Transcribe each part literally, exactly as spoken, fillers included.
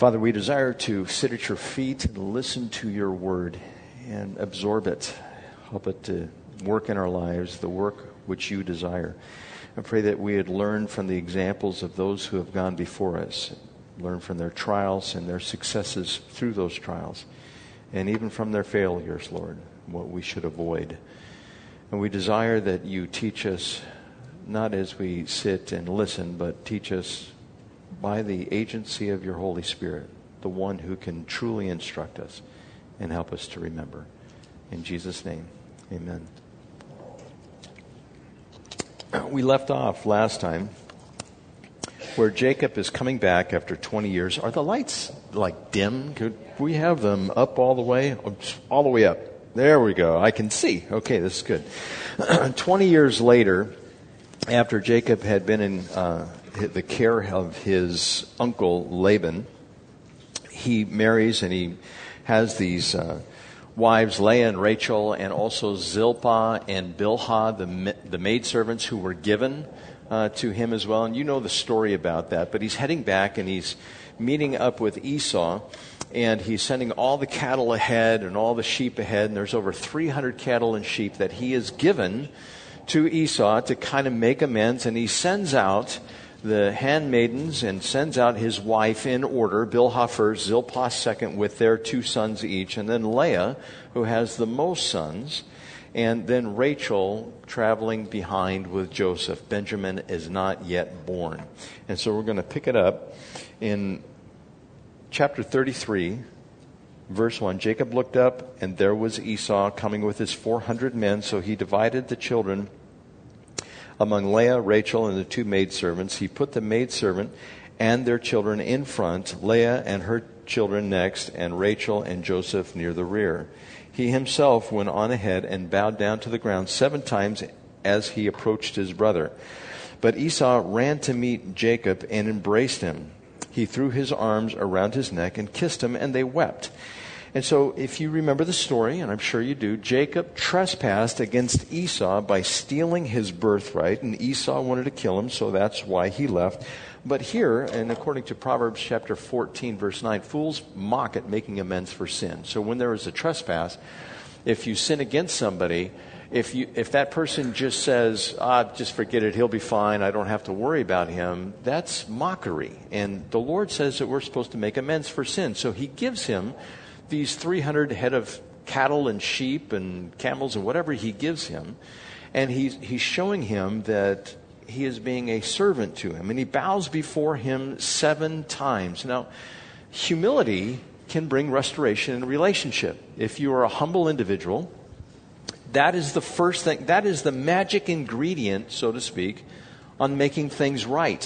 Father, we desire to sit at your feet and listen to your word and absorb it. Help it to work in our lives, the work which you desire. I pray that we would learn from the examples of those who have gone before us, learn from their trials and their successes through those trials, and even from their failures, Lord, what we should avoid. And we desire that you teach us, not as we sit and listen, but teach us by the agency of your Holy Spirit, the one who can truly instruct us and help us to remember. In Jesus' name, amen. We left off last time where Jacob is coming back after twenty years. Are the lights like dim? Could we have them up all the way? All the way up. There we go. I can see. Okay, this is good. twenty years later, after Jacob had been in uh, the care of his uncle Laban, he marries and he has these uh, wives, Leah and Rachel, and also Zilpah and Bilhah, the, the maidservants who were given uh, to him as well. And you know the story about that. But he's heading back and he's meeting up with Esau, and he's sending all the cattle ahead and all the sheep ahead. And there's over three hundred cattle and sheep that he has given to Esau to kind of make amends. And he sends out the handmaidens and sends out his wife in order, Bilhah first, Zilpah second, with their two sons each, and then Leah, who has the most sons, and then Rachel traveling behind with Joseph. Benjamin is not yet born. And so we're going to pick it up in chapter thirty-three, verse one. Jacob looked up, and there was Esau coming with his four hundred men, so he divided the children among Leah, Rachel, and the two maidservants. He put the maidservant and their children in front, Leah and her children next, and Rachel and Joseph near the rear. He himself went on ahead and bowed down to the ground seven times as he approached his brother. But Esau ran to meet Jacob and embraced him. He threw his arms around his neck and kissed him, and they wept. And so if you remember the story, and I'm sure you do, Jacob trespassed against Esau by stealing his birthright, and Esau wanted to kill him, so that's why he left. But here, and according to Proverbs chapter fourteen, verse nine, fools mock at making amends for sin. So when there is a trespass, if you sin against somebody, if you if that person just says, ah, just forget it, he'll be fine, I don't have to worry about him, that's mockery. And the Lord says that we're supposed to make amends for sin. So he gives him these three hundred head of cattle and sheep and camels and whatever he gives him. And he's, he's showing him that he is being a servant to him. And he bows before him seven times. Now, humility can bring restoration in a relationship. If you are a humble individual, that is the first thing, that is the magic ingredient, so to speak, on making things right.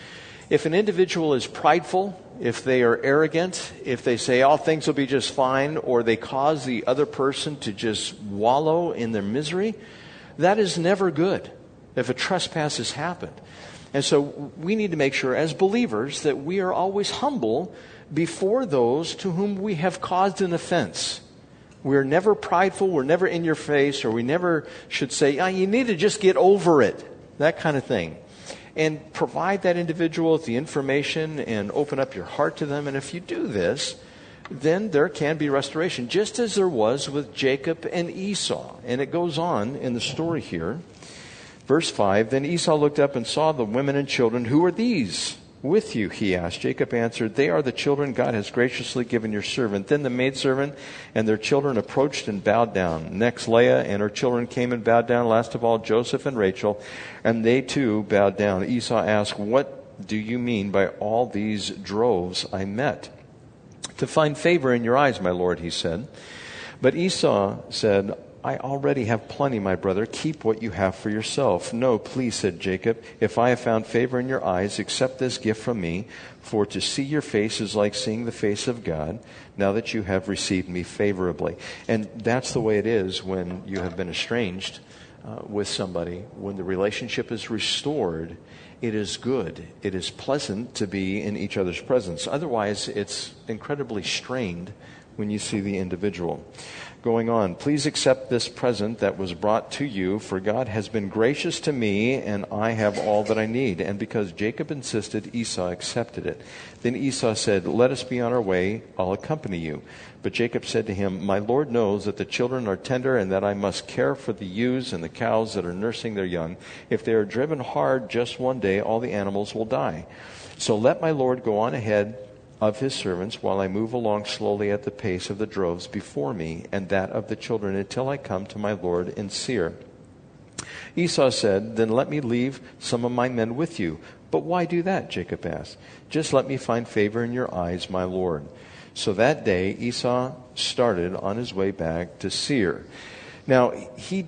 If an individual is prideful, if they are arrogant, if they say, oh, things will be just fine, or they cause the other person to just wallow in their misery, that is never good if a trespass has happened. And so we need to make sure as believers that we are always humble before those to whom we have caused an offense. We're never prideful, we're never in your face, or we never should say, oh, you need to just get over it, that kind of thing. And provide that individual with the information and open up your heart to them. And if you do this, then there can be restoration, just as there was with Jacob and Esau. And it goes on in the story here. Verse five, then Esau looked up and saw the women and children. Who are these with you? He asked. Jacob answered, they are the children God has graciously given your servant. Then the maidservant and their children approached and bowed down. Next Leah and her children came and bowed down. Last of all Joseph and Rachel, and they too bowed down. Esau asked, what do you mean by all these droves I met? To find favor in your eyes, my lord, he said. But Esau said, I already have plenty, my brother. Keep what you have for yourself. No, please, said Jacob. If I have found favor in your eyes, accept this gift from me. For to see your face is like seeing the face of God, now that you have received me favorably. And that's the way it is when you have been estranged uh, with somebody. When the relationship is restored, it is good. It is pleasant to be in each other's presence. Otherwise, it's incredibly strained when you see the individual. Going on, please accept this present that was brought to you, for God has been gracious to me, and I have all that I need. And because Jacob insisted, Esau accepted it. Then Esau said, let us be on our way, I'll accompany you. But Jacob said to him, my Lord knows that the children are tender, and that I must care for the ewes and the cows that are nursing their young. If they are driven hard just one day, all the animals will die. So let my Lord go on ahead of his servants while I move along slowly at the pace of the droves before me and that of the children until I come to my Lord in Seir. Esau said, then let me leave some of my men with you. But why do that? Jacob asked. Just let me find favor in your eyes, my Lord. So that day Esau started on his way back to Seir. Now, he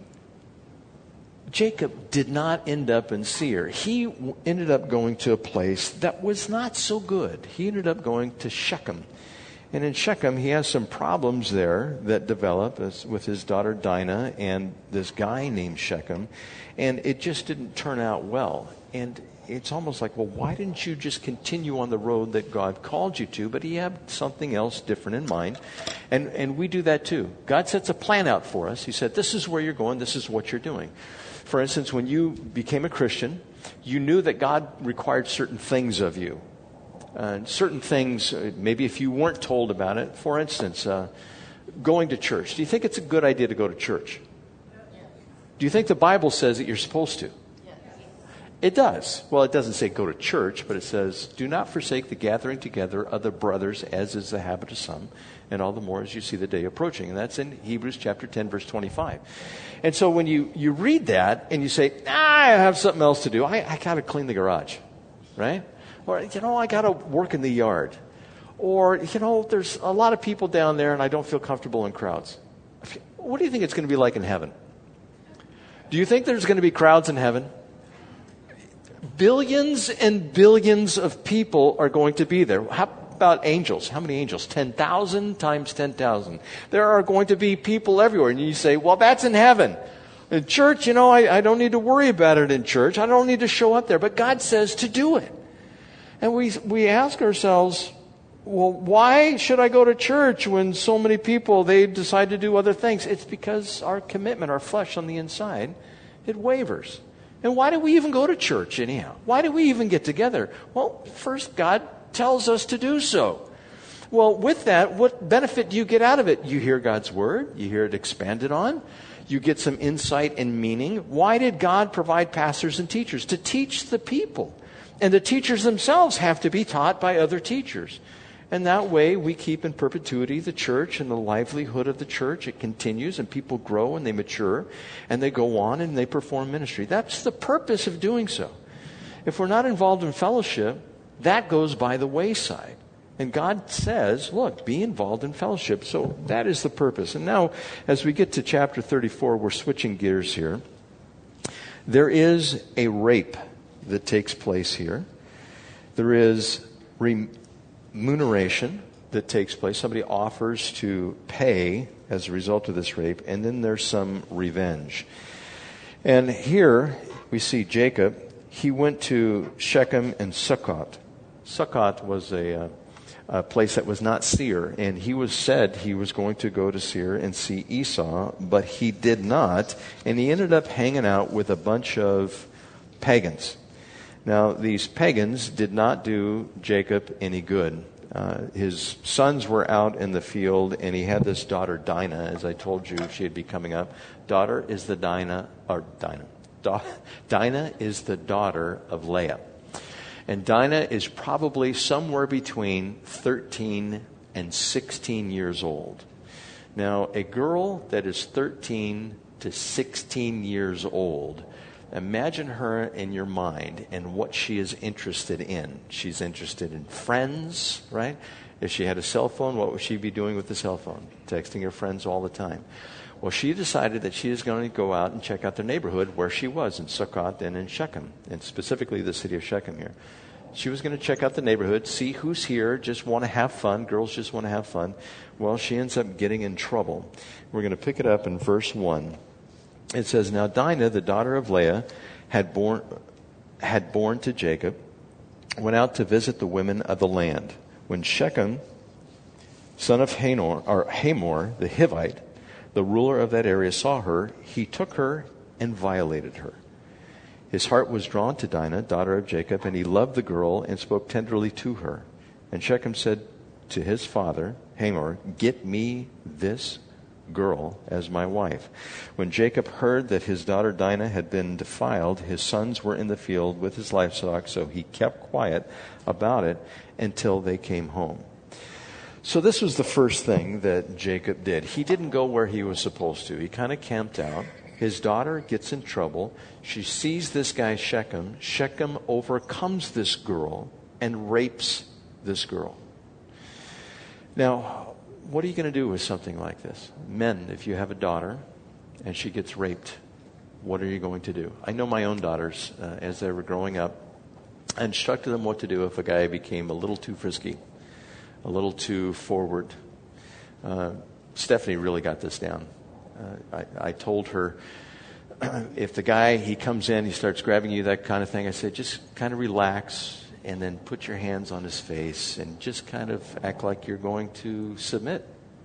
Jacob did not end up in Seir. He w- ended up going to a place that was not so good. He ended up going to Shechem. And in Shechem, he has some problems there that develop as, with his daughter Dinah and this guy named Shechem. And it just didn't turn out well. And it's almost like, well, why didn't you just continue on the road that God called you to? But he had something else different in mind. And, and we do that too. God sets a plan out for us. He said, this is where you're going. This is what you're doing. For instance, when you became a Christian, you knew that God required certain things of you. Uh, certain things, uh, maybe if you weren't told about it. For instance, uh, going to church. Do you think it's a good idea to go to church? Do you think the Bible says that you're supposed to? It does. Well, it doesn't say go to church, but it says, do not forsake the gathering together of the brothers, as is the habit of some, and all the more as you see the day approaching. And that's in Hebrews chapter ten, verse twenty-five. And so when you, you read that and you say, ah, I have something else to do. I, I got to clean the garage, right? Or, you know, I got to work in the yard. Or, you know, there's a lot of people down there and I don't feel comfortable in crowds. What do you think it's going to be like in heaven? Do you think there's going to be crowds in heaven? Billions and billions of people are going to be there. How about angels? How many angels? ten thousand times ten thousand. There are going to be people everywhere. And you say, well, that's in heaven. In church, you know, I, I don't need to worry about it in church. I don't need to show up there. But God says to do it. And we we ask ourselves, well, why should I go to church when so many people, they decide to do other things? It's because our commitment, our flesh on the inside, it wavers. And why do we even go to church anyhow? Why do we even get together? Well, first, God tells us to do so. Well, with that, what benefit do you get out of it? You hear God's word. You hear it expanded on. You get some insight and meaning. Why did God provide pastors and teachers? To teach the people. And the teachers themselves have to be taught by other teachers. And that way we keep in perpetuity the church and the livelihood of the church. It continues and people grow and they mature and they go on and they perform ministry. That's the purpose of doing so. If we're not involved in fellowship, that goes by the wayside. And God says, look, be involved in fellowship. So that is the purpose. And now as we get to chapter thirty-four, we're switching gears here. There is a rape that takes place here. There is remuneration that takes place. Somebody offers to pay as a result of this rape, and then there's some revenge. And here we see Jacob. He went to Shechem and Sukkot. Sukkot was a, uh, a place that was not Seir, and he was said he was going to go to Seir and see Esau, but he did not, and he ended up hanging out with a bunch of pagans. Now, these pagans did not do Jacob any good. Uh, his sons were out in the field, and he had this daughter, Dinah. As I told you, she had be coming up. Daughter is the Dinah, or Dinah. Da, Dinah is the daughter of Leah. And Dinah is probably somewhere between thirteen and sixteen years old. Now, a girl that is thirteen to sixteen years old, imagine her in your mind and what she is interested in. She's interested in friends, right? If she had a cell phone, what would she be doing with the cell phone? Texting her friends all the time. Well, she decided that she is going to go out and check out the neighborhood where she was, in Sukkot and in Shechem, and specifically the city of Shechem here. She was going to check out the neighborhood, see who's here, just want to have fun. Girls just want to have fun. Well, she ends up getting in trouble. We're going to pick it up in verse one. It says, now Dinah, the daughter of Leah, had born, had born to Jacob, went out to visit the women of the land. When Shechem son of Hanor, or Hamor, the Hivite, the ruler of that area, saw her. He took her and violated her. His heart was drawn to Dinah, daughter of Jacob, and he loved the girl and spoke tenderly to her. And Shechem said to his father, Hamor, get me this girl as my wife. When Jacob heard that his daughter Dinah had been defiled, his sons were in the field with his livestock, so he kept quiet about it until they came home. So this was the first thing that Jacob did. He didn't go where he was supposed to. He kind of camped out. His daughter gets in trouble. She sees this guy Shechem. Shechem overcomes this girl and rapes this girl. Now, what are you going to do with something like this? Men, if you have a daughter and she gets raped, what are you going to do? I know my own daughters, uh, as they were growing up, I instructed them what to do if a guy became a little too frisky, a little too forward. Uh, Stephanie really got this down. Uh, I, I told her, if the guy, he comes in, he starts grabbing you, that kind of thing, I said, just kind of relax and then put your hands on his face and just kind of act like you're going to submit.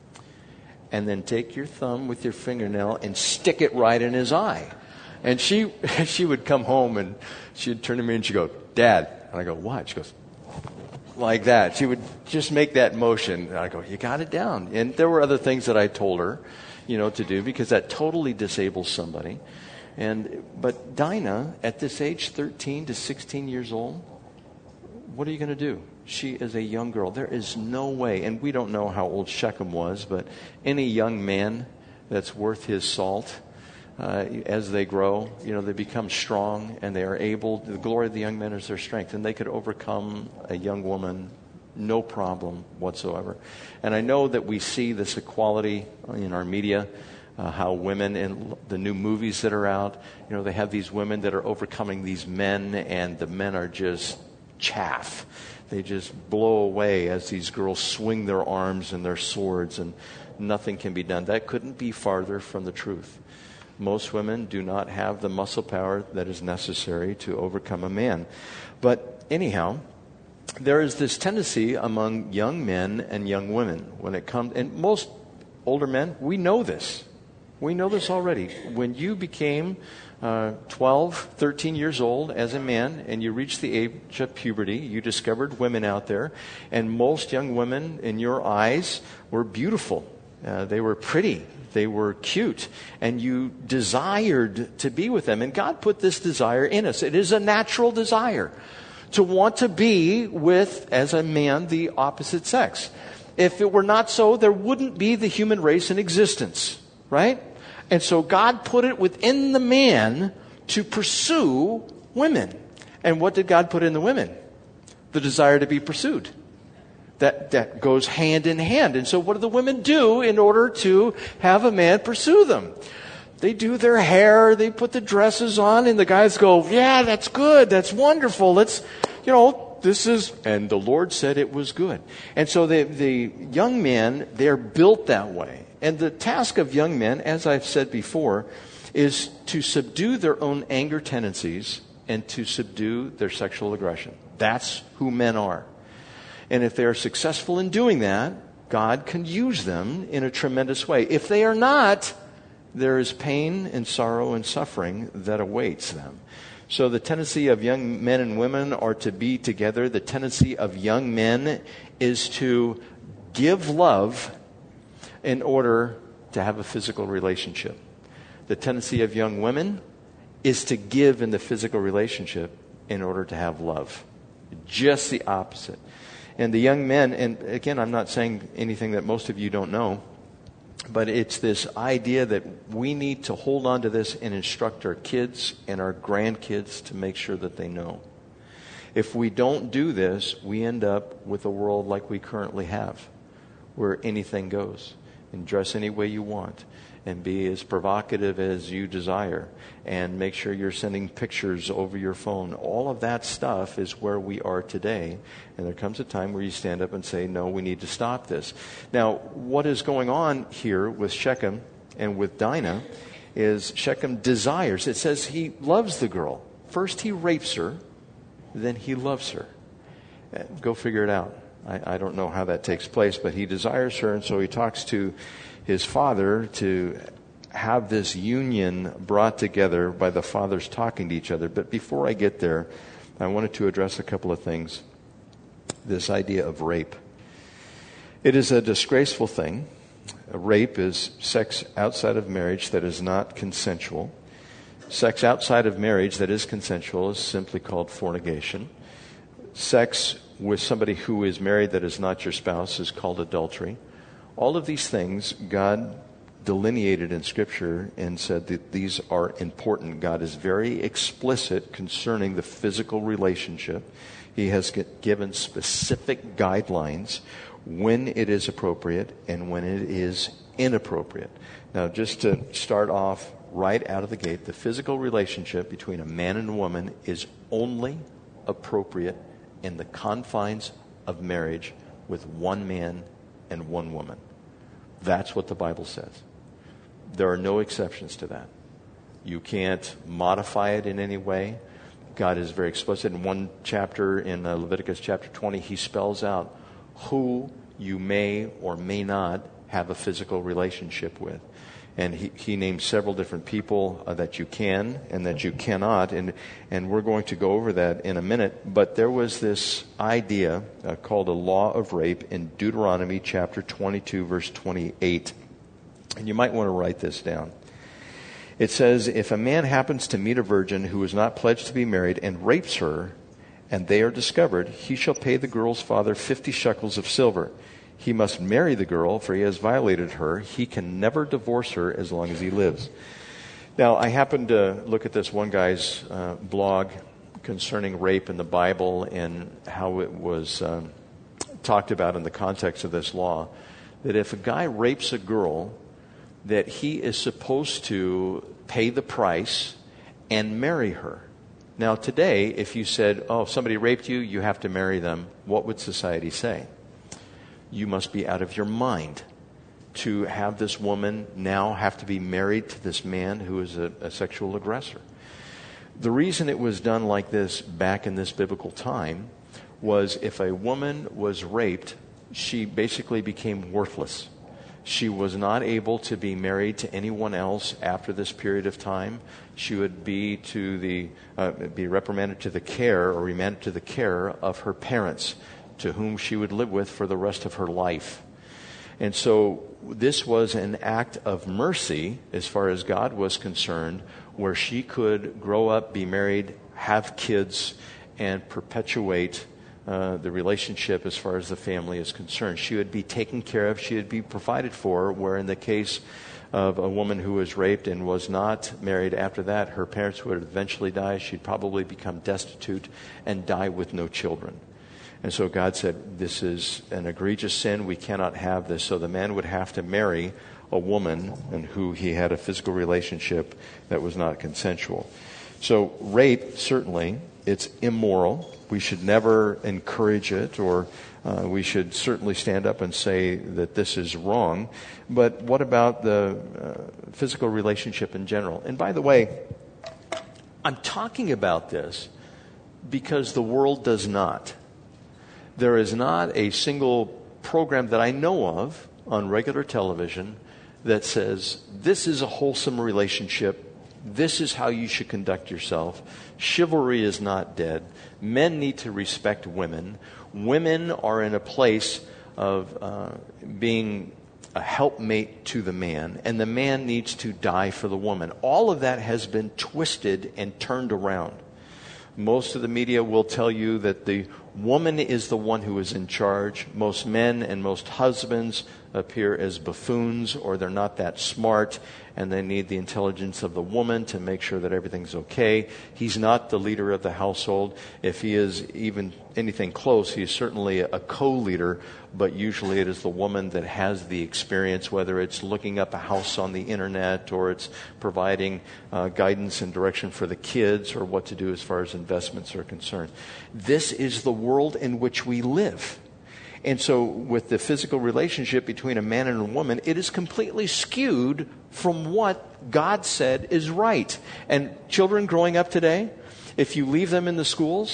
And then take your thumb with your fingernail and stick it right in his eye. And she she would come home and she'd turn to me and she'd go, Dad. And I go, what? She goes, like that. She would just make that motion. And I go, you got it down. And there were other things that I told her, you know, to do, because that totally disables somebody. And but Dinah, at this age, thirteen to sixteen years old, what are you going to do? She is a young girl. There is no way, and we don't know how old Shechem was, but any young man that's worth his salt, uh, as they grow, you know, they become strong and they are able, the glory of the young men is their strength, and they could overcome a young woman, no problem whatsoever. And I know that we see this equality in our media, uh, how women in the new movies that are out, you know, they have these women that are overcoming these men, and the men are just chaff. They just blow away as these girls swing their arms and their swords, and nothing can be done. That couldn't be farther from the truth. Most women do not have the muscle power that is necessary to overcome a man. But anyhow, there is this tendency among young men and young women when it comes, and most older men, we know this. We know this already. When you became uh, twelve, thirteen years old as a man and you reached the age of puberty, you discovered women out there, and most young women in your eyes were beautiful. Uh, they were pretty. They were cute. And you desired to be with them. And God put this desire in us. It is a natural desire to want to be with, as a man, the opposite sex. If it were not so, there wouldn't be the human race in existence, right? And so God put it within the man to pursue women. And what did God put in the women? The desire to be pursued. That that goes hand in hand. And so what do the women do in order to have a man pursue them? They do their hair, they put the dresses on, and the guys go, yeah, that's good, that's wonderful, let's, you know, this is, and the Lord said it was good. And so the, the young men, they're built that way. And the task of young men, as I've said before, is to subdue their own anger tendencies and to subdue their sexual aggression. That's who men are. And if they are successful in doing that, God can use them in a tremendous way. If they are not, there is pain and sorrow and suffering that awaits them. So the tendency of young men and women are to be together. The tendency of young men is to give love in order to have a physical relationship. The tendency of young women is to give in the physical relationship in order to have love. Just the opposite. And the young men, and again, I'm not saying anything that most of you don't know, but it's this idea that we need to hold on to this and instruct our kids and our grandkids to make sure that they know. If we don't do this, we end up with a world like we currently have, where anything goes, and dress any way you want, and be as provocative as you desire, and make sure you're sending pictures over your phone. All of that stuff is where we are today. And there comes a time where you stand up and say, no, we need to stop this. Now, what is going on here with Shechem and with Dinah is Shechem desires. It says he loves the girl. First he rapes her, then he loves her. Go figure it out. I, I don't know how that takes place, but he desires her, and so he talks to his father to have this union brought together by the fathers talking to each other. But before I get there, I wanted to address a couple of things. This idea of rape. It is a disgraceful thing. Rape is sex outside of marriage that is not consensual. Sex outside of marriage that is consensual is simply called fornication. Sex with somebody who is married that is not your spouse is called adultery. All of these things God delineated in Scripture and said that these are important. God is very explicit concerning the physical relationship. He has given specific guidelines when it is appropriate and when it is inappropriate. Now, just to start off right out of the gate, the physical relationship between a man and a woman is only appropriate in the confines of marriage with one man and one woman. That's what the Bible says. There are no exceptions to that. You can't modify it in any way. God is very explicit. In one chapter, in uh, Leviticus chapter twenty, he spells out who you may or may not have a physical relationship with. And he, he names several different people uh, that you can and that you cannot. And, and we're going to go over that in a minute. But there was this idea uh, called a law of rape in Deuteronomy chapter twenty-two, verse twenty-eight. And you might want to write this down. It says, if a man happens to meet a virgin who is not pledged to be married and rapes her, and they are discovered, he shall pay the girl's father fifty shekels of silver. He must marry the girl, for he has violated her. He can never divorce her as long as he lives. Now, I happened to look at this one guy's uh, blog concerning rape in the Bible and how it was um, talked about in the context of this law, that if a guy rapes a girl, that he is supposed to pay the price and marry her. Now, today, if you said, oh, if somebody raped you, you have to marry them, what would society say? You must be out of your mind to have this woman now have to be married to this man who is a, a sexual aggressor. The reason it was done like this back in this biblical time was if a woman was raped, she basically became worthless. She was not able to be married to anyone else after this period of time. She would be to the uh, be reprimanded to the care or remanded to the care of her parents, to whom she would live with for the rest of her life. And so this was an act of mercy as far as God was concerned, where she could grow up, be married, have kids, and perpetuate uh, the relationship as far as the family is concerned. She would be taken care of, she would be provided for, where in the case of a woman who was raped and was not married after that, her parents would eventually die. She'd probably become destitute and die with no children. And so God said, this is an egregious sin. We cannot have this. So the man would have to marry a woman and who he had a physical relationship that was not consensual. So rape, certainly, it's immoral. We should never encourage it, or uh, we should certainly stand up and say that this is wrong. But what about the uh, physical relationship in general? And by the way, I'm talking about this because the world does not. There is not a single program that I know of on regular television that says, this is a wholesome relationship. This is how you should conduct yourself. Chivalry is not dead. Men need to respect women. Women are in a place of uh, being a helpmate to the man, and the man needs to die for the woman. All of that has been twisted and turned around. Most of the media will tell you that the woman is the one who is in charge. Most men and most husbands appear as buffoons, or they're not that smart, and they need the intelligence of the woman to make sure that everything's okay. He's not the leader of the household. If he is even anything close, he is certainly a co-leader, but usually it is the woman that has the experience, whether it's looking up a house on the internet, or it's providing uh, guidance and direction for the kids, or what to do as far as investments are concerned. This is the world in which we live. And so with the physical relationship between a man and a woman, it is completely skewed from what God said is right. And children growing up today, if you leave them in the schools,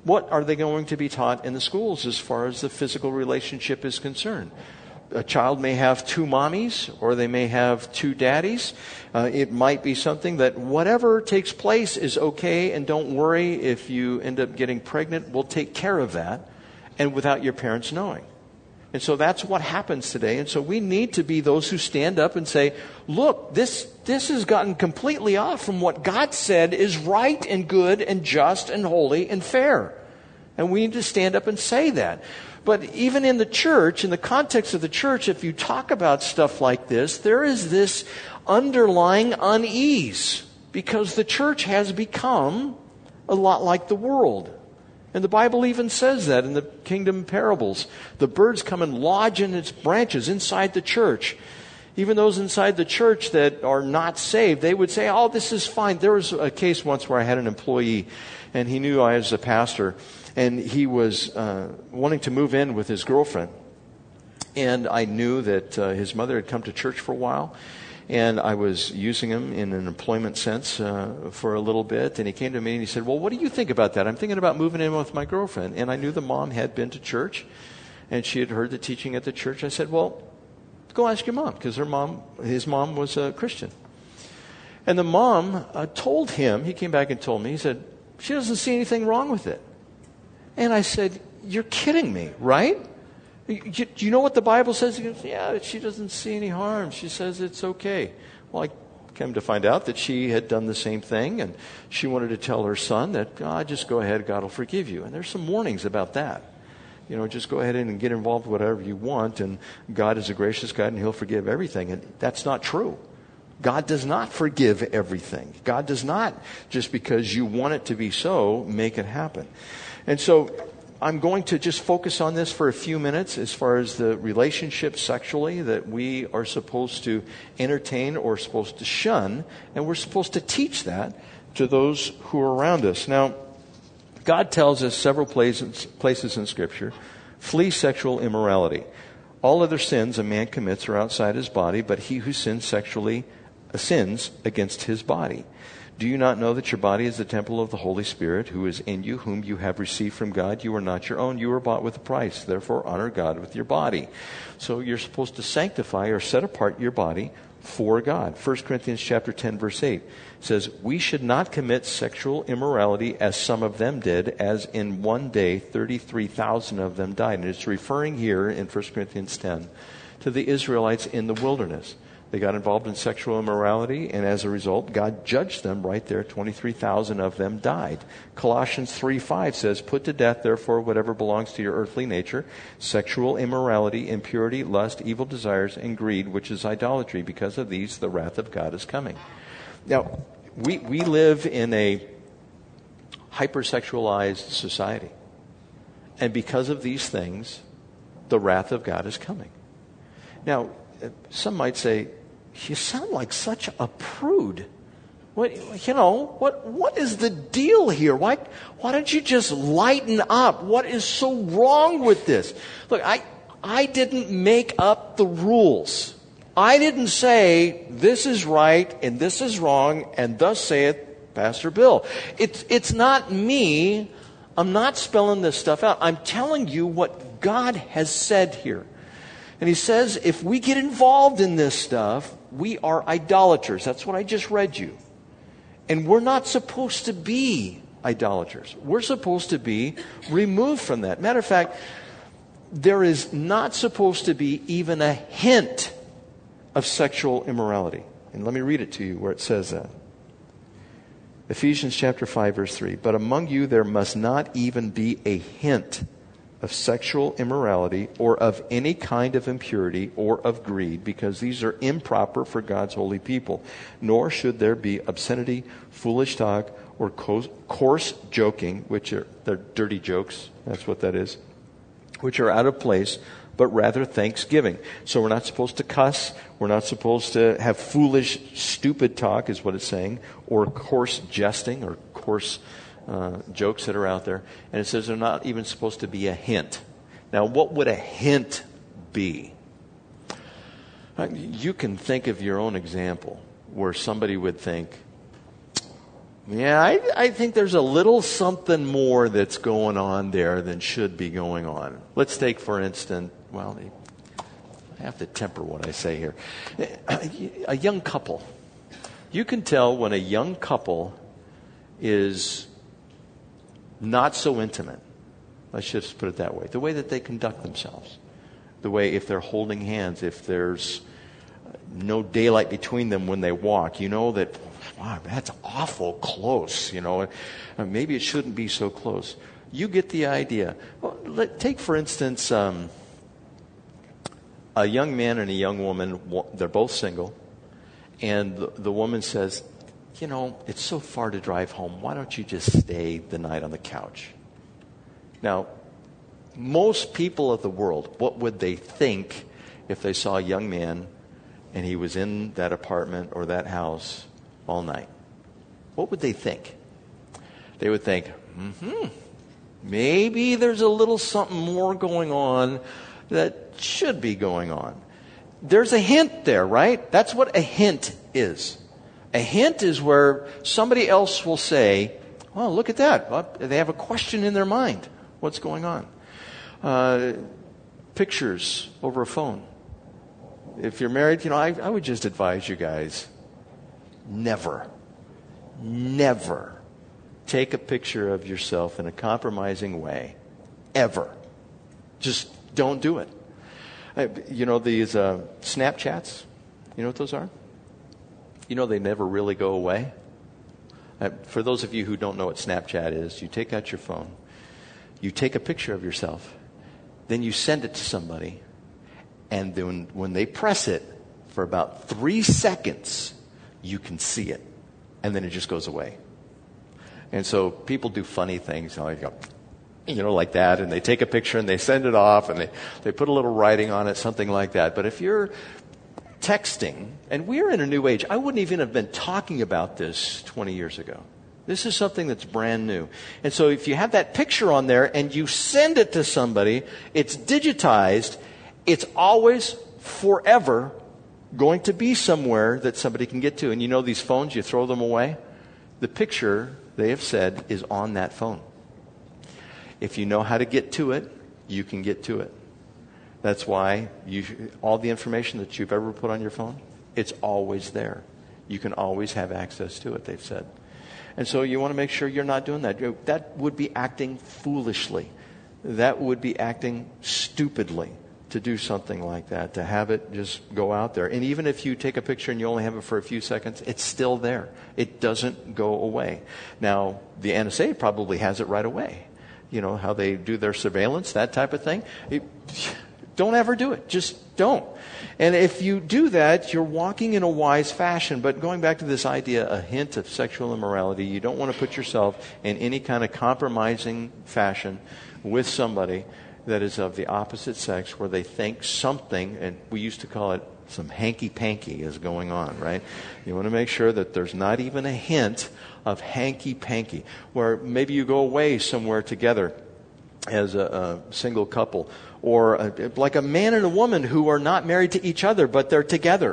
What are they going to be taught in the schools as far as the physical relationship is concerned? A child may have two mommies, or they may have two daddies. Uh, it might be something that whatever takes place is okay, and don't worry if you end up getting pregnant. We'll take care of that, and without your parents knowing. And so that's what happens today. And so we need to be those who stand up and say, look, this, this has gotten completely off from what God said is right and good and just and holy and fair. And we need to stand up and say that. But even in the church, in the context of the church, if you talk about stuff like this, there is this underlying unease because the church has become a lot like the world. And the Bible even says that in the kingdom parables. The birds come and lodge in its branches inside the church. Even those inside the church that are not saved, they would say, oh, this is fine. There was a case once where I had an employee, and he knew I was a pastor. And he was uh, wanting to move in with his girlfriend. And I knew that uh, his mother had come to church for a while. And I was using him in an employment sense uh, for a little bit. And he came to me and he said, well, what do you think about that? I'm thinking about moving in with my girlfriend. And I knew the mom had been to church. And she had heard the teaching at the church. I said, well, go ask your mom. Because her mom, his mom was a Christian. And the mom uh, told him, he came back and told me, he said, she doesn't see anything wrong with it. And I said, you're kidding me, right? Do you know what the Bible says? He goes, yeah, she doesn't see any harm. She says it's okay. Well, I came to find out that she had done the same thing, and she wanted to tell her son that, oh, just go ahead, God will forgive you. And there's some warnings about that. You know, just go ahead and get involved with whatever you want, and God is a gracious God, and He'll forgive everything. And that's not true. God does not forgive everything. God does not, just because you want it to be so, make it happen. And so I'm going to just focus on this for a few minutes as far as the relationship sexually that we are supposed to entertain or supposed to shun. And we're supposed to teach that to those who are around us. Now, God tells us several places, places in Scripture, flee sexual immorality. All other sins a man commits are outside his body, but he who sins sexually sins against his body. Do you not know that your body is the temple of the Holy Spirit who is in you, whom you have received from God? You are not your own. You were bought with a price. Therefore, honor God with your body. So you're supposed to sanctify or set apart your body for God. First Corinthians chapter ten, verse eight says, we should not commit sexual immorality as some of them did, as in one day thirty-three thousand of them died. And it's referring here in First Corinthians ten to the Israelites in the wilderness. They got involved in sexual immorality, and as a result, God judged them right there. twenty-three thousand of them died. Colossians three five says, put to death, therefore, whatever belongs to your earthly nature, sexual immorality, impurity, lust, evil desires, and greed, which is idolatry. Because of these, the wrath of God is coming. Now, we, we live in a hypersexualized society. And because of these things, the wrath of God is coming. Now, some might say, you sound like such a prude. What, you know, what what is the deal here? Why why don't you just lighten up? What is so wrong with this? Look, I I didn't make up the rules. I didn't say this is right and this is wrong, and thus saith Pastor Bill. It's it's not me. I'm not spelling this stuff out. I'm telling you what God has said here. And he says, if we get involved in this stuff, we are idolaters. That's what I just read you. And we're not supposed to be idolaters. We're supposed to be removed from that. Matter of fact, there is not supposed to be even a hint of sexual immorality. And let me read it to you where it says that. Ephesians chapter five, verse three. But among you there must not even be a hint of sexual immorality, or of any kind of impurity, or of greed, because these are improper for God's holy people. Nor should there be obscenity, foolish talk, or coarse joking, which are they're dirty jokes. That's what that is. Which are out of place, but rather thanksgiving. So we're not supposed to cuss. We're not supposed to have foolish, stupid talk, is what it's saying, or coarse jesting, or coarse Uh, jokes that are out there. And it says they're not even supposed to be a hint. Now, what would a hint be? You can think of your own example where somebody would think, Yeah, I, I think there's a little something more that's going on there than should be going on. Let's take, for instance, well, I have to temper what I say here. A young couple. You can tell when a young couple is not so intimate. Let's just put it that way. The way that they conduct themselves. The way if they're holding hands, if there's no daylight between them when they walk. You know that, wow, that's awful close, you know. Maybe it shouldn't be so close. You get the idea. Well, let, take, for instance, um, a young man and a young woman. They're both single. And the, the woman says, you know, it's so far to drive home. Why don't you just stay the night on the couch? Now, most people of the world, what would they think if they saw a young man and he was in that apartment or that house all night? What would they think? They would think, mm-hmm, maybe there's a little something more going on that should be going on. There's a hint there, right? That's what a hint is. A hint is where somebody else will say, well, look at that. Well, they have a question in their mind. What's going on? Uh, pictures over a phone. If you're married, you know, I, I would just advise you guys, never, never take a picture of yourself in a compromising way. Ever. Just don't do it. Uh, you know, these uh, Snapchats, you know what those are? You know they never really go away. Uh, for those of you who don't know what Snapchat is, you take out your phone, you take a picture of yourself, then you send it to somebody, and then when they press it, for about three seconds, you can see it, and then it just goes away. And so people do funny things, you know, like, you know, like that, and they take a picture and they send it off, and they, they put a little writing on it, something like that. But if you're texting, and we're in a new age, I wouldn't even have been talking about this twenty years ago. This is something that's brand new. And so if you have that picture on there and you send it to somebody, it's digitized, it's always forever going to be somewhere that somebody can get to. And you know these phones, you throw them away? The picture, they have said, is on that phone. If you know how to get to it, you can get to it. That's why you, all the information that you've ever put on your phone, it's always there. You can always have access to it, they've said. And so you want to make sure you're not doing that. That would be acting foolishly. That would be acting stupidly to do something like that, to have it just go out there. And even if you take a picture and you only have it for a few seconds, it's still there. It doesn't go away. Now, the N S A probably has it right away. You know, how they do their surveillance, that type of thing. It, Don't ever do it. Just don't. And if you do that, you're walking in a wise fashion. But going back to this idea, a hint of sexual immorality, you don't want to put yourself in any kind of compromising fashion with somebody that is of the opposite sex where they think something, and we used to call it some hanky-panky is going on, right? You want to make sure that there's not even a hint of hanky-panky, where maybe you go away somewhere together as a, a single couple, or a, like a man and a woman who are not married to each other, but they're together.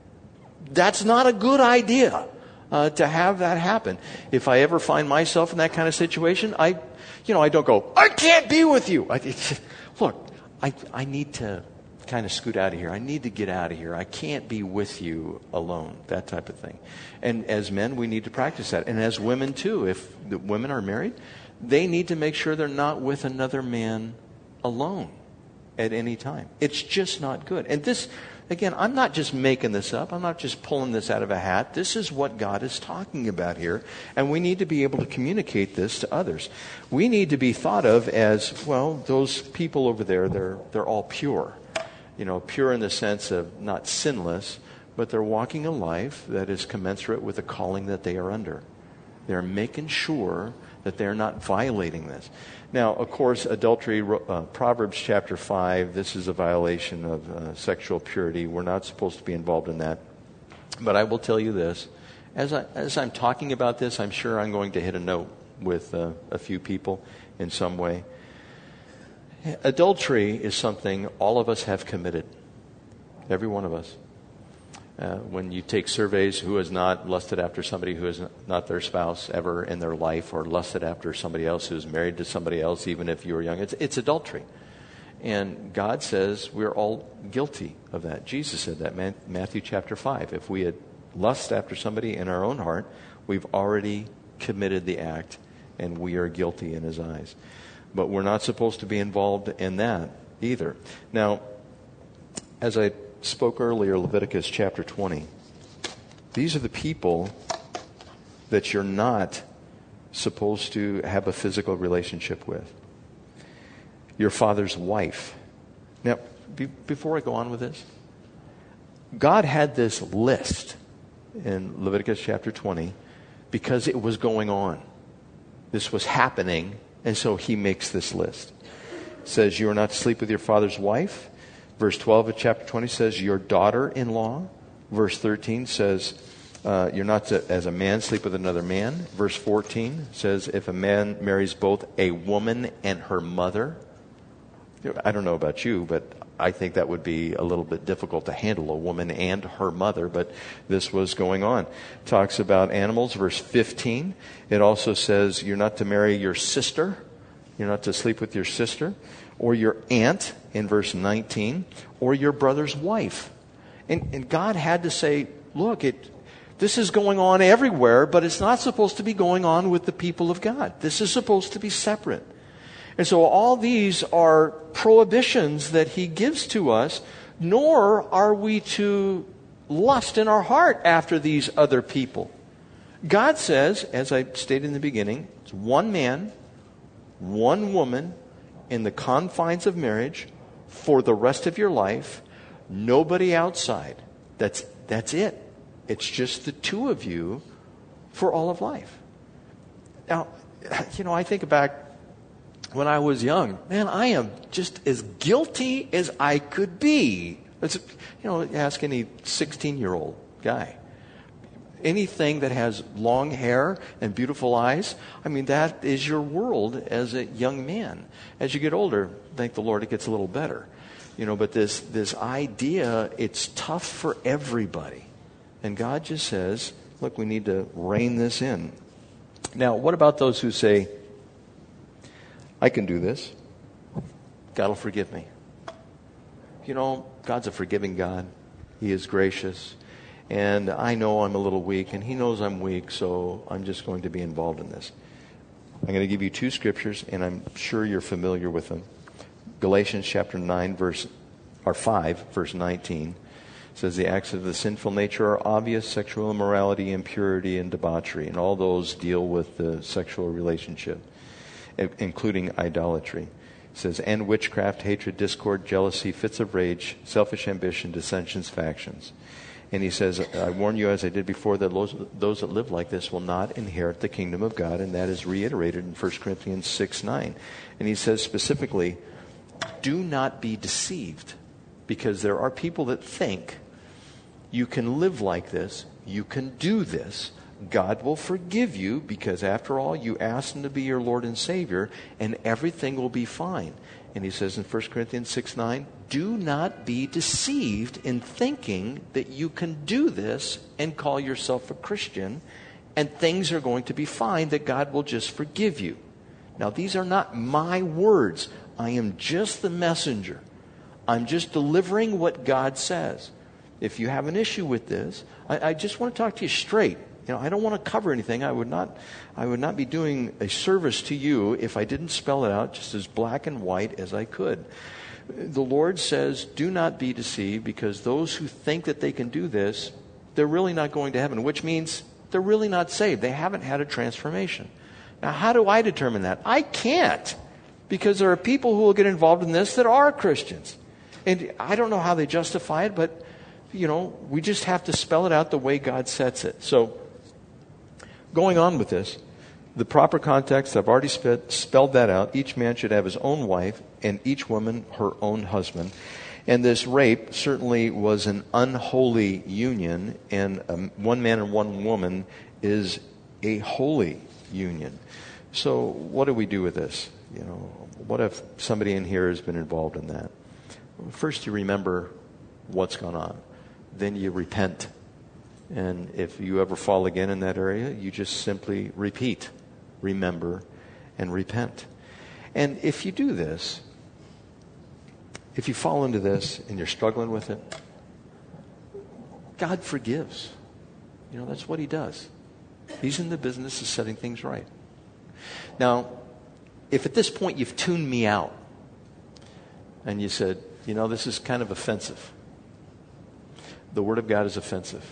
That's not a good idea uh, to have that happen. If I ever find myself in that kind of situation, I, you know, I don't go, I can't be with you. I, look, I, I need to kind of scoot out of here. I need to get out of here. I can't be with you alone, that type of thing. And as men, we need to practice that. And as women too, if the women are married, they need to make sure they're not with another man alone at any time. It's just not good. And this, again, I'm not just making this up. I'm not just pulling this out of a hat. This is what God is talking about here. And we need to be able to communicate this to others. We need to be thought of as, well, those people over there, they're they're all pure. You know, pure in the sense of not sinless, but they're walking a life that is commensurate with the calling that they are under. They're making sure that they're not violating this. Now, of course, adultery, uh, Proverbs chapter five, this is a violation of uh, sexual purity. We're not supposed to be involved in that. But I will tell you this. As, I, as I'm talking about this, I'm sure I'm going to hit a note with uh, a few people in some way. Adultery is something all of us have committed. Every one of us. Uh, when you take surveys, who has not lusted after somebody who is not their spouse ever in their life, or lusted after somebody else who's married to somebody else, even if you were young? It's, it's adultery. And God says we're all guilty of that. Jesus said that, Man, Matthew chapter five. If we had lust after somebody in our own heart, we've already committed the act, and we are guilty in his eyes. But we're not supposed to be involved in that either. Now, as I spoke earlier, Leviticus chapter twenty, these are the people that you're not supposed to have a physical relationship with. Your father's wife. Now, be, before I go on with this, God had this list in Leviticus chapter twenty because it was going on. This was happening, and so he makes this list. It says, you are not to sleep with your father's wife. Verse twelve of chapter twenty says, your daughter-in-law. Verse thirteen says, uh, you're not to, as a man, sleep with another man. Verse fourteen says, if a man marries both a woman and her mother. I don't know about you, but I think that would be a little bit difficult to handle, a woman and her mother, but this was going on. It talks about animals, verse fifteen. It also says you're not to marry your sister. You're not to sleep with your sister, or your aunt in verse nineteen, or your brother's wife. And, and God had to say, look, it, this is going on everywhere, but it's not supposed to be going on with the people of God. This is supposed to be separate. And so all these are prohibitions that he gives to us, nor are we to lust in our heart after these other people. God says, as I stated in the beginning, it's one man, one woman in the confines of marriage for the rest of your life, nobody outside. That's, that's it. It's just the two of you for all of life. Now, you know, I think back when I was young, man, I am just as guilty as I could be. It's, you know, ask any sixteen-year-old guy. Anything that has long hair and beautiful eyes, I mean, that is your world as a young man. As you get older, thank the Lord, it gets a little better. You know, but this, this idea, it's tough for everybody. And God just says, look, we need to rein this in. Now, what about those who say, I can do this. God will forgive me. You know, God's a forgiving God. He is gracious. And I know I'm a little weak, and he knows I'm weak, so I'm just going to be involved in this. I'm going to give you two scriptures, and I'm sure you're familiar with them. Galatians chapter nine, verse or five, verse nineteen says the acts of the sinful nature are obvious: sexual immorality, impurity, and debauchery. And all those deal with the sexual relationship, including idolatry. It says, and witchcraft, hatred, discord, jealousy, fits of rage, selfish ambition, dissensions, factions. And he says, I warn you, as I did before, that those, those that live like this will not inherit the kingdom of God. And that is reiterated in First Corinthians six nine. And he says specifically, do not be deceived, because there are people that think you can live like this, you can do this, God will forgive you, because after all, you asked him to be your Lord and Savior, and everything will be fine. And he says in First Corinthians six nine, do not be deceived in thinking that you can do this and call yourself a Christian, and things are going to be fine, that God will just forgive you. Now, these are not my words. I am just the messenger. I'm just delivering what God says. If you have an issue with this, I, I just want to talk to you straight. You know, I don't want to cover anything. I would not, I would not be doing a service to you if I didn't spell it out just as black and white as I could. The Lord says, do not be deceived, because those who think that they can do this, they're really not going to heaven, which means they're really not saved. They haven't had a transformation. Now, how do I determine that? I can't, because there are people who will get involved in this that are Christians. And I don't know how they justify it, but, you know, we just have to spell it out the way God sets it. So, going on with this, the proper context, I've already spe- spelled that out. Each man should have his own wife, and each woman her own husband. And this rape certainly was an unholy union, and um, one man and one woman is a holy union. So what do we do with this? You know, what if somebody in here has been involved in that? First, you remember what's gone on. then you repent. And if you ever fall again in that area, you just simply repeat, remember, and repent. And if you do this, if you fall into this and you're struggling with it, God forgives. You know, that's what he does. He's in the business of setting things right. Now, if at this point you've tuned me out and you said, you know, this is kind of offensive. The Word of God is offensive.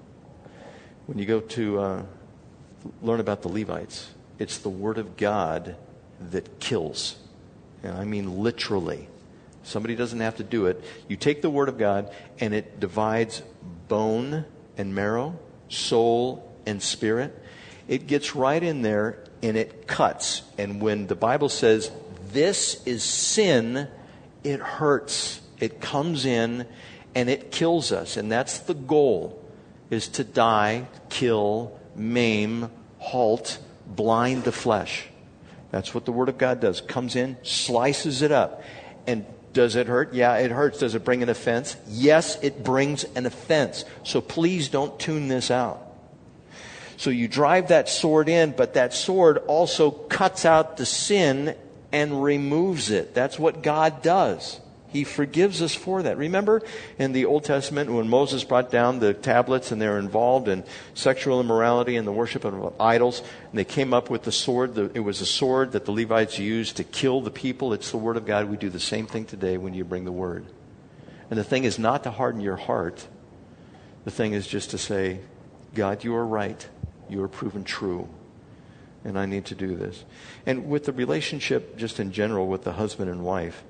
When you go to uh, learn about the Levites, it's the Word of God that kills. And I mean literally. Somebody doesn't have to do it. You take the Word of God and it divides bone and marrow, soul and spirit. It gets right in there and it cuts. And when the Bible says this is sin, it hurts. It comes in and it kills us. And that's the goal, is to die, kill, maim, halt, blind the flesh. That's what the Word of God does. Comes in, slices it up. And does it hurt? Yeah, it hurts. Does it bring an offense? Yes, it brings an offense. So please don't tune this out. So you drive that sword in, but that sword also cuts out the sin and removes it. That's what God does. He forgives us for that. Remember in the Old Testament when Moses brought down the tablets and they were involved in sexual immorality and the worship of idols, and they came up with the sword. It was a sword that the Levites used to kill the people. It's the Word of God. We do the same thing today when you bring the Word. And the thing is not to harden your heart. The thing is just to say, God, you are right. You are proven true. And I need to do this. And with the relationship, just in general, with the husband and wife,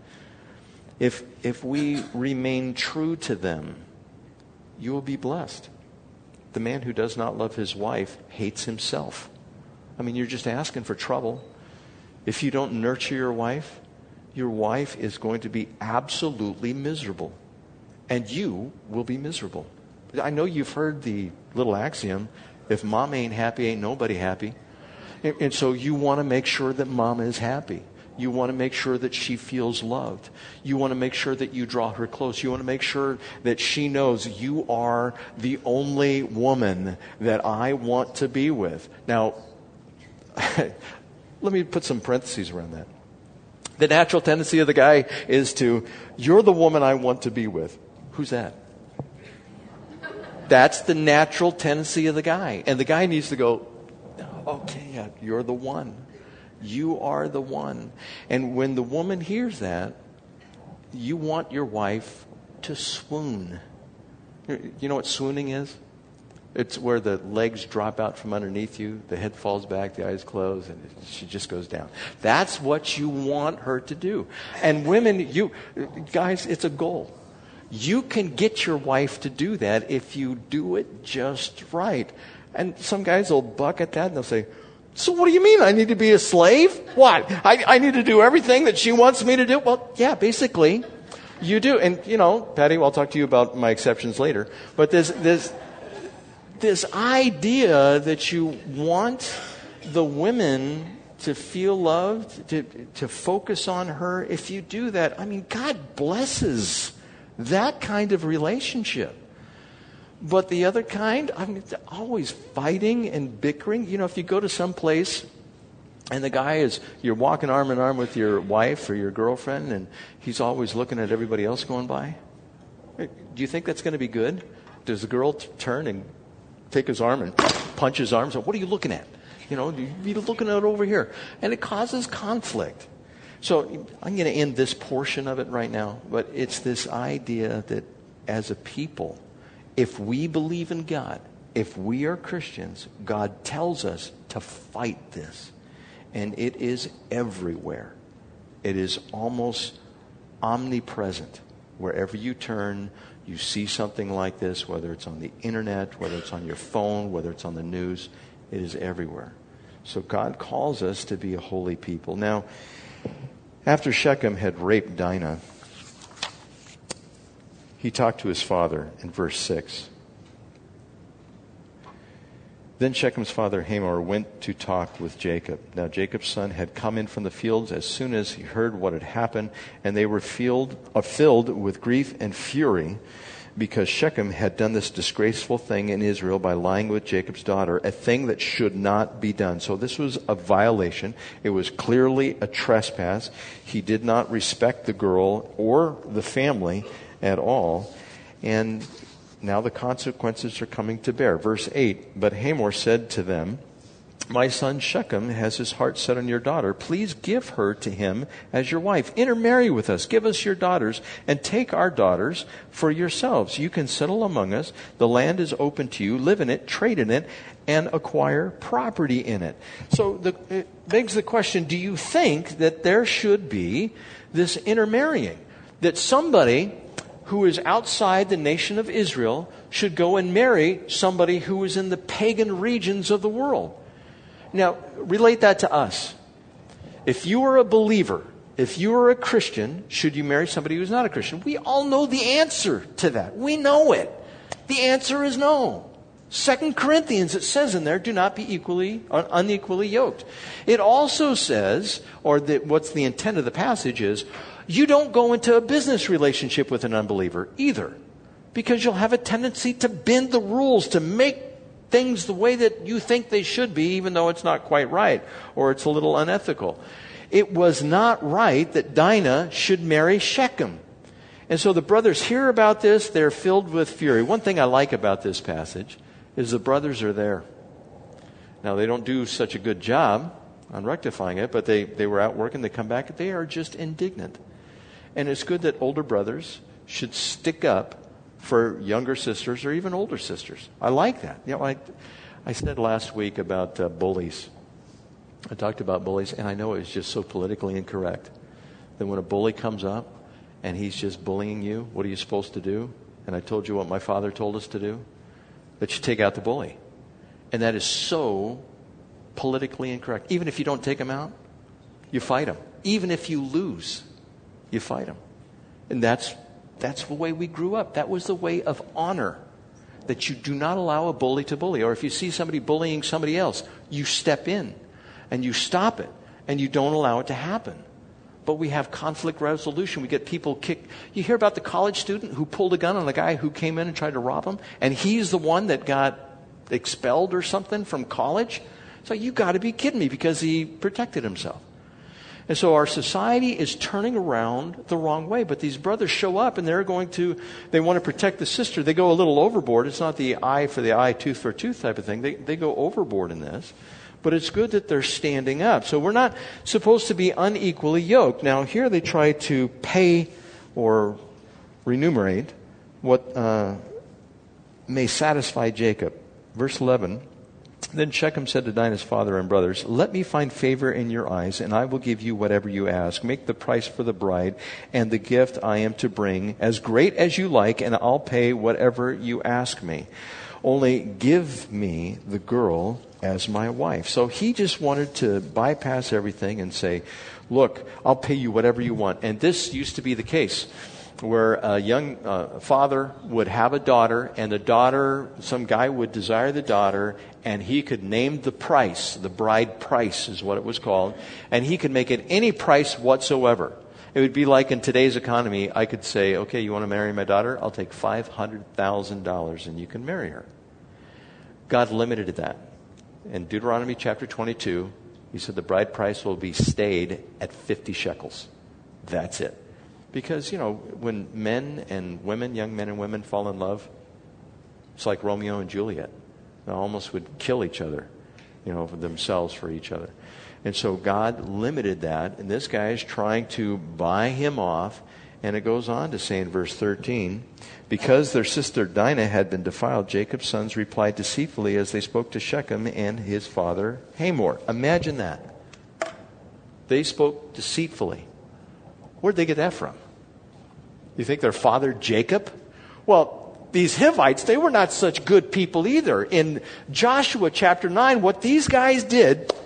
If if we remain true to them, you will be blessed. The man who does not love his wife hates himself. I mean, you're just asking for trouble. If you don't nurture your wife, your wife is going to be absolutely miserable. And you will be miserable. I know you've heard the little axiom, if mom ain't happy, ain't nobody happy. And, and so you want to make sure that mom is happy. You want to make sure that she feels loved. You want to make sure that you draw her close. You want to make sure that she knows you are the only woman that I want to be with. Now, let me put some parentheses around that. The natural tendency of the guy is to, you're the woman I want to be with. Who's that? That's the natural tendency of the guy. And the guy needs to go, okay, yeah, you're the one. You are the one. And when the woman hears that, you want your wife to swoon. You know what swooning is? It's where the legs drop out from underneath you, the head falls back, the eyes close, and she just goes down. That's what you want her to do. And women, you guys, it's a goal. You can get your wife to do that if you do it just right. And some guys will buck at that and they'll say, so what do you mean? I need to be a slave? What? I, I need to do everything that she wants me to do? Well, yeah, basically, you do. And, you know, Patty, I'll talk to you about my exceptions later. But there's, there's this idea that you want the women to feel loved, to, to focus on her. If you do that, I mean, God blesses that kind of relationship. But the other kind, I mean, always fighting and bickering. You know, if you go to some place and the guy is, you're walking arm in arm with your wife or your girlfriend and he's always looking at everybody else going by. Do you think that's going to be good? Does the girl t- turn and take his arm and punch his arm? So what are you looking at? You know, you're looking at it over here. And it causes conflict. So I'm going to end this portion of it right now. But it's this idea that as a people, if we believe in God, if we are Christians, God tells us to fight this. And it is everywhere. It is almost omnipresent. Wherever you turn, you see something like this, whether it's on the internet, whether it's on your phone, whether it's on the news. It is everywhere. So God calls us to be a holy people. Now, after Shechem had raped Dinah, he talked to his father in verse six. Then Shechem's father Hamor went to talk with Jacob. Now Jacob's son had come in from the fields as soon as he heard what had happened, and they were filled, uh, filled with grief and fury. because Shechem had done this disgraceful thing in Israel by lying with Jacob's daughter, a thing that should not be done. So this was a violation. It was clearly a trespass. He did not respect the girl or the family at all. And now the consequences are coming to bear. Verse eight, but Hamor said to them, my son Shechem has his heart set on your daughter. Please give her to him as your wife. Intermarry with us. Give us your daughters and take our daughters for yourselves. You can settle among us. The land is open to you. Live in it, trade in it, and acquire property in it. So the, it begs the question, do you think that there should be this intermarrying? That somebody who is outside the nation of Israel should go and marry somebody who is in the pagan regions of the world? Now, relate that to us. If you are a believer, if you are a Christian, should you marry somebody who's not a Christian? We all know the answer to that. We know it. The answer is no. Second Corinthians, it says in there, do not be equally, unequally yoked. It also says, or the, what's the intent of the passage is, you don't go into a business relationship with an unbeliever either, because you'll have a tendency to bend the rules, to make things the way that you think they should be, even though it's not quite right, or it's a little unethical. It was not right that Dinah should marry Shechem. And so the brothers hear about this, they're filled with fury. One thing I like about this passage is the brothers are there. Now, they don't do such a good job on rectifying it, but they, they were out working, they come back, they are just indignant. And it's good that older brothers should stick up for younger sisters or even older sisters. I like that. You know, I, I said last week about uh, bullies. I talked about bullies, and I know it's just so politically incorrect that when a bully comes up and he's just bullying you, what are you supposed to do? And I told you what my father told us to do, that you take out the bully. And that is so politically incorrect. Even if you don't take him out, you fight him. Even if you lose, you fight him. And that's That's the way we grew up. That was the way of honor. That you do not allow a bully to bully. Or if you see somebody bullying somebody else, you step in and you stop it and you don't allow it to happen. But we have conflict resolution. We get people kicked. You hear about the college student who pulled a gun on the guy who came in and tried to rob him, and he's the one that got expelled or something from college? So you got to be kidding me, because he protected himself. And so our society is turning around the wrong way. But these brothers show up and they're going to, they want to protect the sister. They go a little overboard. It's not the eye for the eye, tooth for tooth type of thing. They, they go overboard in this. But it's good that they're standing up. So we're not supposed to be unequally yoked. Now here they try to pay or remunerate what uh, may satisfy Jacob. Verse eleven. Then Shechem said to Dinah's father and brothers, let me find favor in your eyes, and I will give you whatever you ask. Make the price for the bride and the gift I am to bring as great as you like, and I'll pay whatever you ask me. Only give me the girl as my wife. So he just wanted to bypass everything and say, look, I'll pay you whatever you want. And this used to be the case, where a young uh, father would have a daughter, and the daughter, some guy would desire the daughter, and he could name the price. The bride price is what it was called. And he could make it any price whatsoever. It would be like in today's economy, I could say, okay, you want to marry my daughter? I'll take five hundred thousand dollars and you can marry her. God limited that. In Deuteronomy chapter twenty-two, he said the bride price will be stayed at fifty shekels. That's it. Because, you know, when men and women, young men and women fall in love, it's like Romeo and Juliet. They almost would kill each other, you know, for themselves for each other. And so God limited that, and this guy is trying to buy him off. And it goes on to say in verse thirteen, because their sister Dinah had been defiled, Jacob's sons replied deceitfully as they spoke to Shechem and his father Hamor. Imagine that. They spoke deceitfully. Where'd they get that from? You think their father Jacob? Well, these Hivites, they were not such good people either. In Joshua chapter nine, what these guys did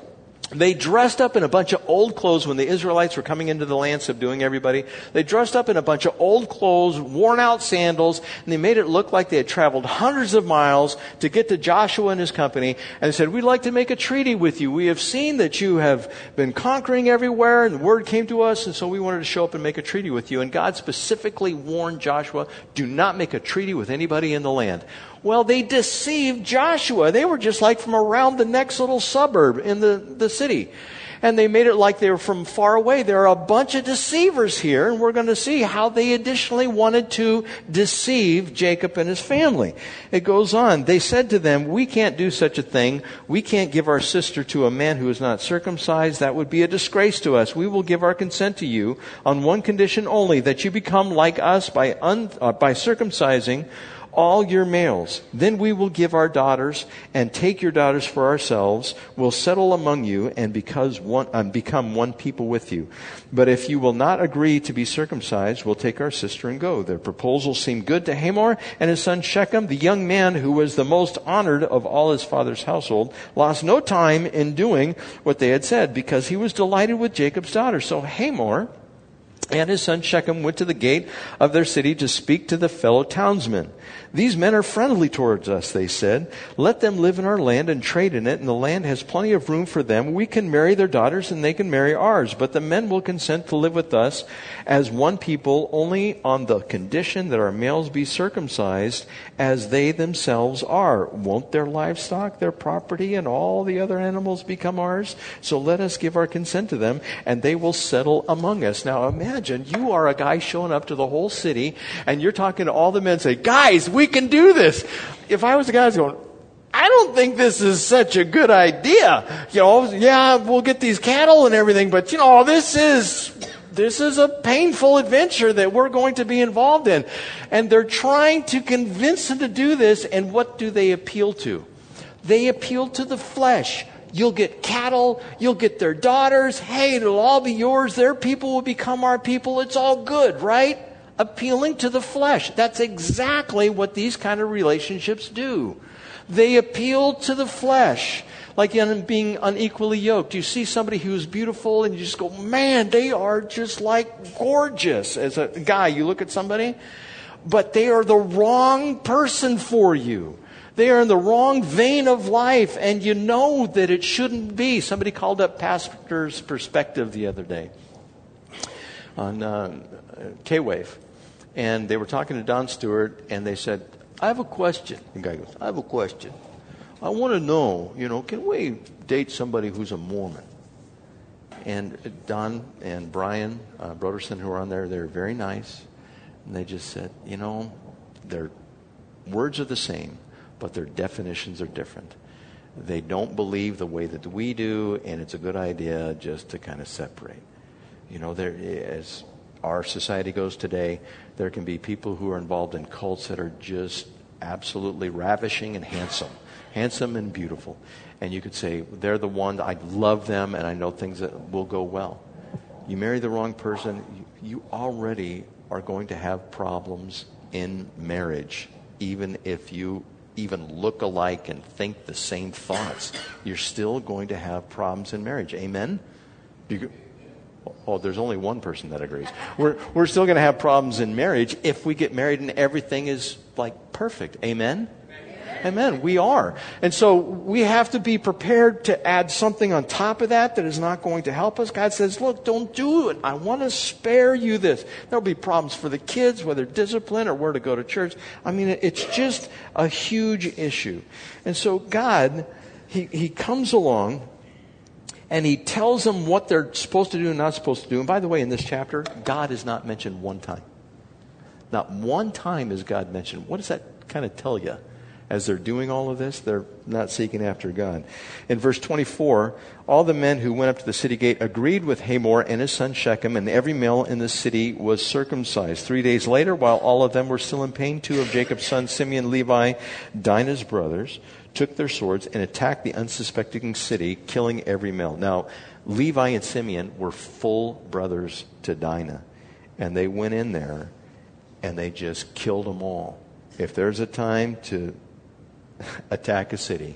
They dressed up in a bunch of old clothes when the Israelites were coming into the land, subduing everybody. They dressed up in a bunch of old clothes, worn out sandals, and they made it look like they had traveled hundreds of miles to get to Joshua and his company. And they said, we'd like to make a treaty with you. We have seen that you have been conquering everywhere, and the word came to us, and so we wanted to show up and make a treaty with you. And God specifically warned Joshua, do not make a treaty with anybody in the land. Well, they deceived Joshua. They were just like from around the next little suburb in the, the city. And they made it like they were from far away. There are a bunch of deceivers here, and we're going to see how they additionally wanted to deceive Jacob and his family. It goes on. They said to them, we can't do such a thing. We can't give our sister to a man who is not circumcised. That would be a disgrace to us. We will give our consent to you on one condition only, that you become like us by, un, uh, by circumcising all your males. Then we will give our daughters and take your daughters for ourselves. We'll settle among you and because one, um, become one people with you. But if you will not agree to be circumcised, we'll take our sister and go. Their proposal seemed good to Hamor and his son Shechem. The young man, who was the most honored of all his father's household, lost no time in doing what they had said because he was delighted with Jacob's daughter. So Hamor and his son Shechem went to the gate of their city to speak to the fellow townsmen. These men are friendly towards us, they said. Let them live in our land and trade in it, and the land has plenty of room for them. We can marry their daughters and they can marry ours. But the men will consent to live with us as one people only on the condition that our males be circumcised as they themselves are. Won't their livestock, their property, and all the other animals become ours? So let us give our consent to them, and they will settle among us. Now imagine you are a guy showing up to the whole city, and you're talking to all the men, say, guys, we can do this. If I was the guy, I was going, I don't think this is such a good idea. You know, yeah, we'll get these cattle and everything, but you know, this is, this is a painful adventure that we're going to be involved in. And they're trying to convince them to do this. And what do they appeal to? They appeal to the flesh. You'll get cattle. You'll get their daughters. Hey, it'll all be yours. Their people will become our people. It's all good, right? Appealing to the flesh. That's exactly what these kind of relationships do. They appeal to the flesh, like in being unequally yoked. You see somebody who's beautiful and you just go, man, they are just like gorgeous. As a guy, you look at somebody, but they are the wrong person for you. They are in the wrong vein of life, and you know that it shouldn't be. Somebody called up Pastor's Perspective the other day on uh, K-Wave. And they were talking to Don Stewart, and they said, I have a question. The guy goes, I have a question. I want to know, you know, can we date somebody who's a Mormon? And Don and Brian uh, Broderson, who were on there, they were very nice. And they just said, you know, their words are the same, but their definitions are different. They don't believe the way that we do, and it's a good idea just to kind of separate. You know, there, as our society goes today, there can be people who are involved in cults that are just absolutely ravishing and handsome. Handsome and beautiful. And you could say, they're the one, I love them, and I know things that will go well. You marry the wrong person, you, you already are going to have problems in marriage, even if you even look alike and think the same thoughts. You're still going to have problems in marriage. Amen? You, oh, there's only one person that agrees. We're we're still going to have problems in marriage if we get married and everything is like perfect. Amen? Amen. We are. And so we have to be prepared to add something on top of that that is not going to help us. God says, look, don't do it. I want to spare you this. There'll be problems for the kids, whether discipline or where to go to church. I mean, it's just a huge issue. And so God, He, he comes along and He tells them what they're supposed to do and not supposed to do. And by the way, in this chapter, God is not mentioned one time. Not one time is God mentioned. What does that kind of tell you? As they're doing all of this, they're not seeking after God. In verse twenty-four, all the men who went up to the city gate agreed with Hamor and his son Shechem, and every male in the city was circumcised. Three days later, while all of them were still in pain, two of Jacob's sons, Simeon, Levi, Dinah's brothers, took their swords and attacked the unsuspecting city, killing every male. Now, Levi and Simeon were full brothers to Dinah, and they went in there and they just killed them all. If there's a time to attack a city,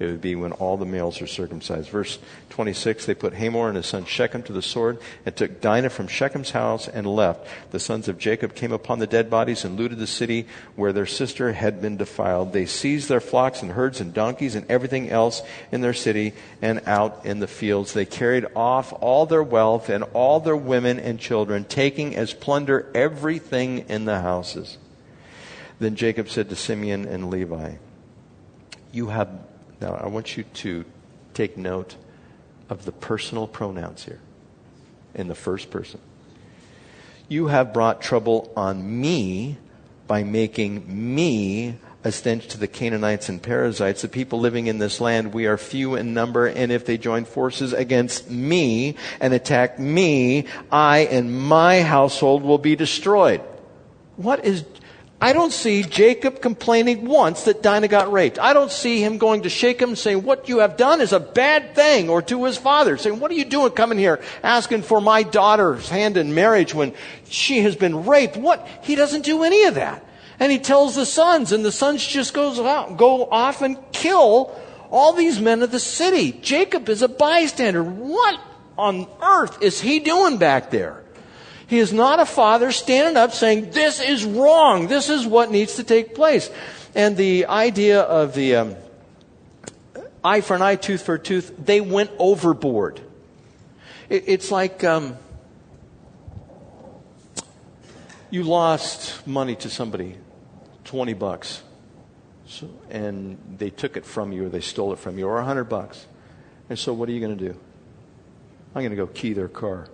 It would be when all the males are circumcised. Verse twenty-six, they put Hamor and his son Shechem to the sword and took Dinah from Shechem's house and left. The sons of Jacob came upon the dead bodies and looted the city where their sister had been defiled. They seized their flocks and herds and donkeys and everything else in their city and out in the fields. They carried off all their wealth and all their women and children, taking as plunder everything in the houses. Then Jacob said to Simeon and Levi, you have, now I want you to take note of the personal pronouns here in the first person. You have brought trouble on me by making me a stench to the Canaanites and Perizzites, the people living in this land. We are few in number, and if they join forces against me and attack me, I and my household will be destroyed. What is... I don't see Jacob complaining once that Dinah got raped. I don't see him going to Shechem and saying, what you have done is a bad thing. Or to his father saying, what are you doing coming here asking for my daughter's hand in marriage when she has been raped? What? He doesn't do any of that. And he tells the sons, and the sons just goes out, go off and kill all these men of the city. Jacob is a bystander. What on earth is he doing back there? He is not a father standing up saying, this is wrong. This is what needs to take place. And the idea of the um, eye for an eye, tooth for a tooth, they went overboard. It, it's like um, you lost money to somebody, twenty bucks, so, and they took it from you or they stole it from you, or one hundred bucks. And so what are you going to do? I'm going to go key their car.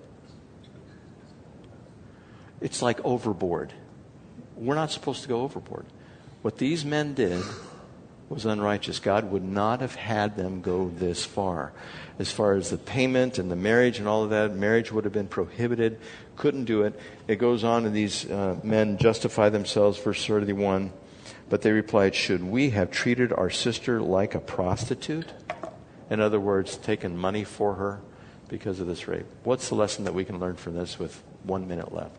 It's like overboard. We're not supposed to go overboard. What these men did was unrighteous. God would not have had them go this far. As far as the payment and the marriage and all of that, marriage would have been prohibited. Couldn't do it. It goes on, and these uh, men justify themselves, verse thirty-one. But they replied, should we have treated our sister like a prostitute? In other words, taken money for her because of this rape. What's the lesson that we can learn from this with one minute left?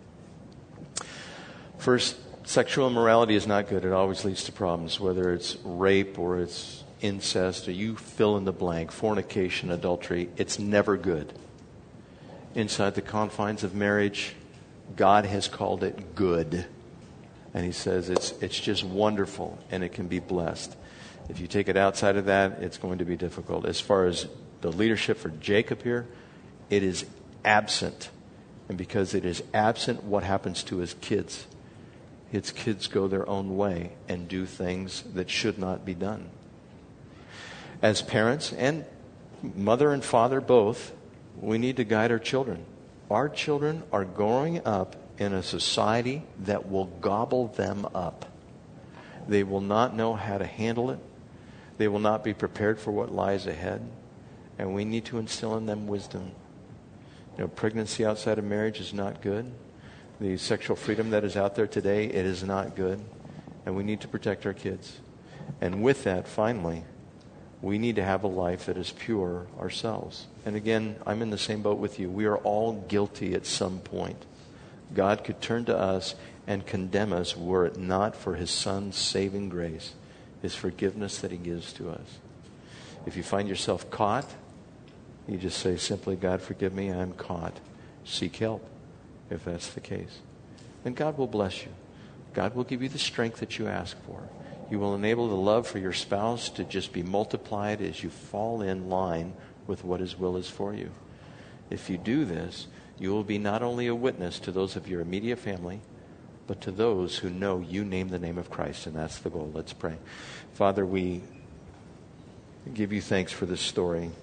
First, sexual immorality is not good. It always leads to problems, whether it's rape or it's incest or you fill in the blank, fornication, adultery. It's never good. Inside the confines of marriage, God has called it good. And he says it's it's just wonderful and it can be blessed. If you take it outside of that, it's going to be difficult. As far as the leadership for Jacob here, it is absent. And because it is absent, what happens to his kids? His kids go their own way and do things that should not be done. As parents, and mother and father both, we need to guide our children. Our children are growing up in a society that will gobble them up. They will not know how to handle it. They will not be prepared for what lies ahead. And we need to instill in them wisdom. You know, pregnancy outside of marriage is not good. The sexual freedom that is out there today, it is not good. And we need to protect our kids. And with that, finally, we need to have a life that is pure ourselves. And again, I'm in the same boat with you. We are all guilty at some point. God could turn to us and condemn us were it not for his Son's saving grace, his forgiveness that he gives to us. If you find yourself caught, you just say simply, God, forgive me, I'm caught. Seek help if that's the case. And God will bless you. God will give you the strength that you ask for. You will enable the love for your spouse to just be multiplied as you fall in line with what his will is for you. If you do this, you will be not only a witness to those of your immediate family, but to those who know you name the name of Christ, and that's the goal. Let's pray. Father, we give you thanks for this story.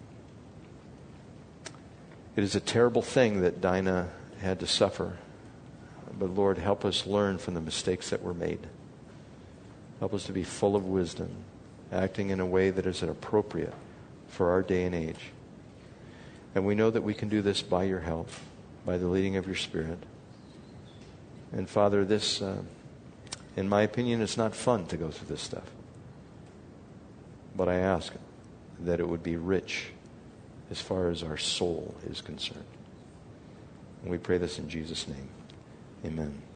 It is a terrible thing that Dinah had to suffer. But Lord, help us learn from the mistakes that were made. Help us to be full of wisdom, acting in a way that is appropriate for our day and age. And we know that we can do this by your help, by the leading of your Spirit. And Father, this, uh, in my opinion, it's not fun to go through this stuff. But I ask that it would be rich as far as our soul is concerned. And we pray this in Jesus' name. Amen.